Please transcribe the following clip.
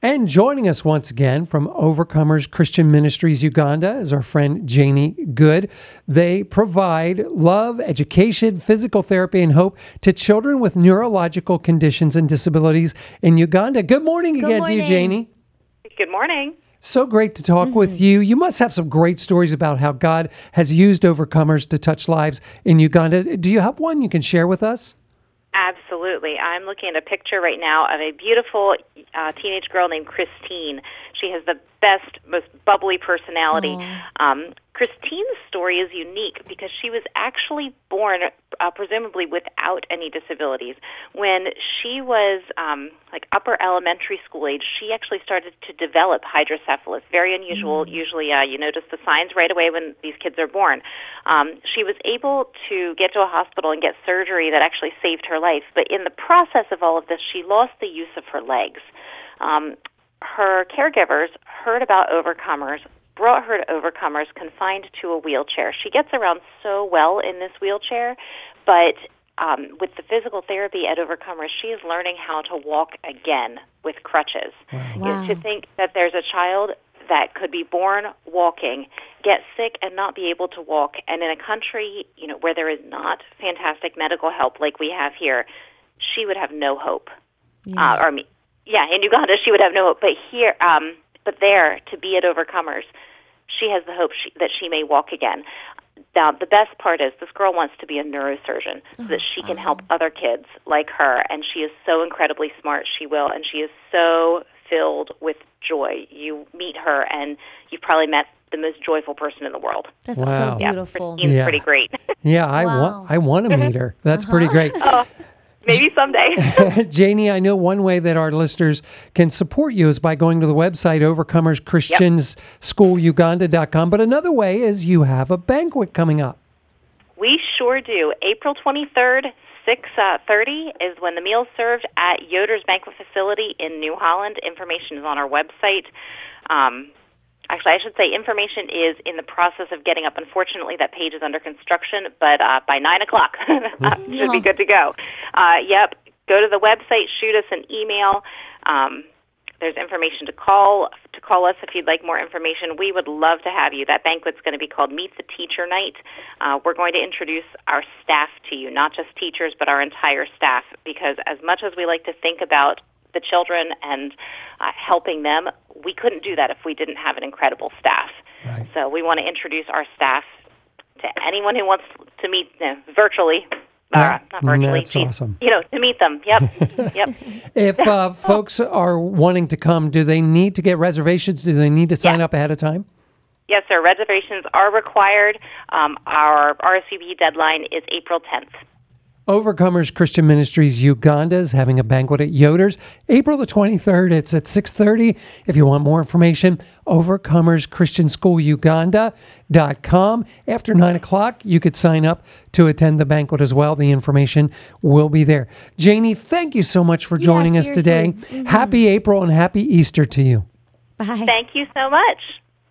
And joining us once again from Overcomers Christian Ministries Uganda is our friend Janie Good. They provide love, education, physical therapy, and hope to children with neurological conditions and disabilities in Uganda. Good morning to you, Janie. Good morning. So great to talk with you. You must have some great stories about how God has used Overcomers to touch lives in Uganda. Do you have one you can share with us? Absolutely. I'm looking at a picture right now of a beautiful teenage girl named Christine. She has the best, most bubbly personality. Christine's story is unique because she was actually born, presumably without any disabilities. When she was upper elementary school age, she actually started to develop hydrocephalus. Very unusual. Usually you notice the signs right away when these kids are born. She was able to get to a hospital and get surgery that actually saved her life. But in the process of all of this, she lost the use of her legs. Her caregivers heard about Overcomers, brought her to Overcomers, confined to a wheelchair. She gets around so well in this wheelchair, but with the physical therapy at Overcomers, she is learning how to walk again with crutches. Wow. To think that there's a child that could be born walking, get sick and not be able to walk, and in a country, where there is not fantastic medical help like we have here, she would have no hope. In Uganda, she would have no hope. But here, but there, to be at Overcomers, she has the hope that she may walk again. Now, the best part is this girl wants to be a neurosurgeon so that she can help other kids like her, and she is so incredibly smart, she will, and she is so filled with joy. You meet her, and you've probably met the most joyful person in the world. That's so beautiful. Christine's pretty great. Yeah, I want to meet her. That's pretty great. Maybe someday. Janie, I know one way that our listeners can support you is by going to the website overcomerschristianschooluganda.com. But another way is you have a banquet coming up. We sure do. April 23rd, 6:30 is when the meal's served at Yoder's Banquet Facility in New Holland. Information is on our website. Actually, I should say information is in the process of getting up. Unfortunately, that page is under construction, but by 9 o'clock, should be good to go. Go to the website, shoot us an email. There's information to call us if you'd like more information. We would love to have you. That banquet's going to be called Meet the Teacher Night. We're going to introduce our staff to you, not just teachers, but our entire staff, because as much as we like to think about the children and helping them, we couldn't do that if we didn't have an incredible staff. Right. So we want to introduce our staff to anyone who wants to meet virtually. Not virtually. That's awesome. To meet them. Yep. If folks are wanting to come, do they need to get reservations? Do they need to sign up ahead of time? Yes, sir. Reservations are required. Our RSVP deadline is April 10th. Overcomers Christian Ministries Uganda is having a banquet at Yoder's April the 23rd. It's at 6:30. If you want more information, overcomerschristianschooluganda.com. After 9 o'clock, you could sign up to attend the banquet as well. The information will be there. Janie, thank you so much for joining us today. Happy April and happy Easter to you. Bye. Thank you so much.